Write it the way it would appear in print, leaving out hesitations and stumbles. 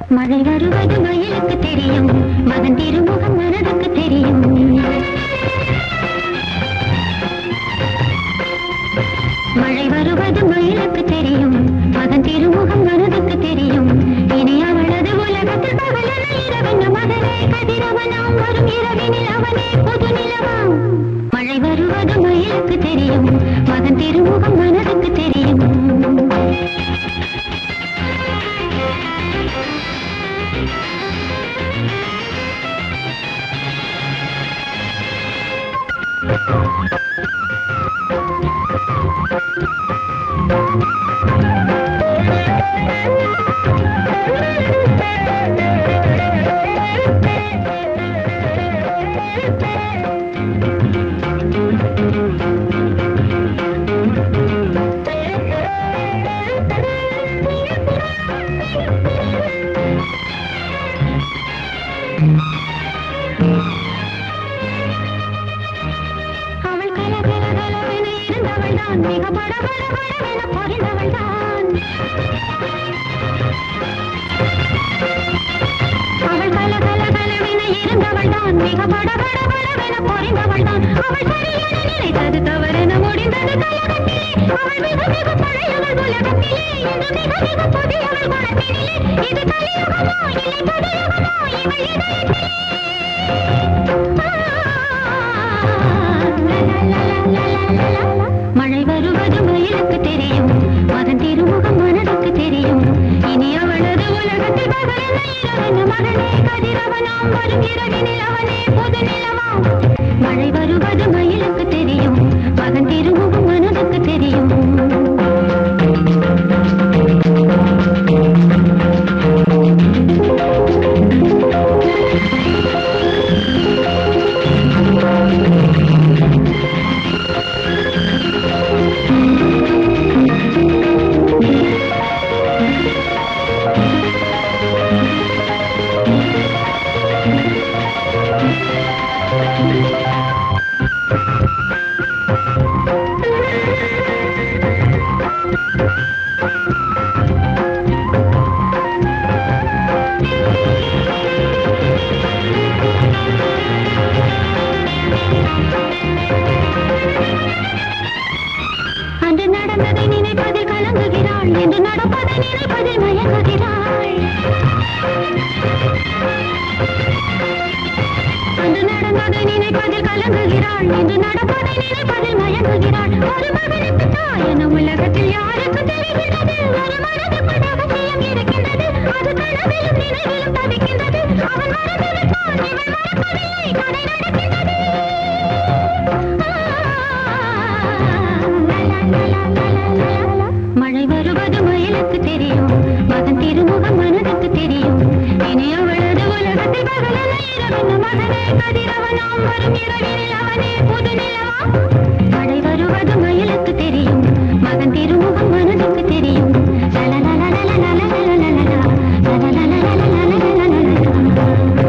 மழை வருவது மயிலுக்கு தெரியும், மகன் திருமுகம் மனதுக்கு தெரியும். மழை வருவது மயிலுக்கு தெரியும், மகன் திருமுகம் மனதுக்கு தெரியும். இனி அவளது உலகத்தில் பகலென இரவென மகனே கதிரவனாம், வரும் இரவினில் அவனே புது நிலவாம். மழை வருவது மயிலுக்கு தெரியும், மகன் திருமுகம் மனதுக்கு தெரியும். அவள் கலகலகலவென இருந்தவள்தான், மிக படபடபடவென பொறிந்தவள்தான். அவள் கலகலகலவென இருந்தவள்தான், மிக படபடபடவென பொறிந்தவள்தான். அவள் சரியென நினைத்தது தவறென முடிந்தது கலகத்திலே. அவள் மிக மிக பழையவள் உலகத்திலே, இன்று மிக மிக புதியவள் குணத்தினிலே. இது கலியுகமோ இல்லை கலியுகமோ இவள் இதயத்திலே. மழை வருவது மயிலுக்கு தெரியும், மகன் திருமுகம் மனதுக்கு தெரியும். இனி அவளது உலகத்தில் பகலென இரவென மகனே கதிரவனாம், வரும் இரவினில் அவனே புது நிலவாம். மழை வருவது மயிலுக்கு தெரியும், மகன் திருமுகம் மனதுக்கு தெரியும். அன்று நடந்ததை நினைப்பதில் கலங்குகிறாள், என்று நடப்பதை நினைப்பதில் மயங்குகிறாள். அன்று நடந்ததை நினைப்பதில் கலங்குகிறாள், என்று நடப்பதை நினைப்பதில் மயங்குகிறாள். ஒரு மகனுக்கு தாய் என உலகத்தில் யாருக்கு தெரிகின்றது? ஒரு மனதுக்குள் ரகசியம் இருக்கின்றது, அது கனவிலும் நினைவிலும் தவிக்கின்றது. அவன் மறந்து விட்டான், இவள் மறக்கவில்லை, கதை நடக்கின்றது. மழை வருவது மயிலுக்கு தெரியும், மகன் திருமுகம் மனதுக்கு தெரியும். இனி அவளது உலகத்தில் பகலென இரவென மகனே கதிரவனாம், வரும் இரவினில் அவனே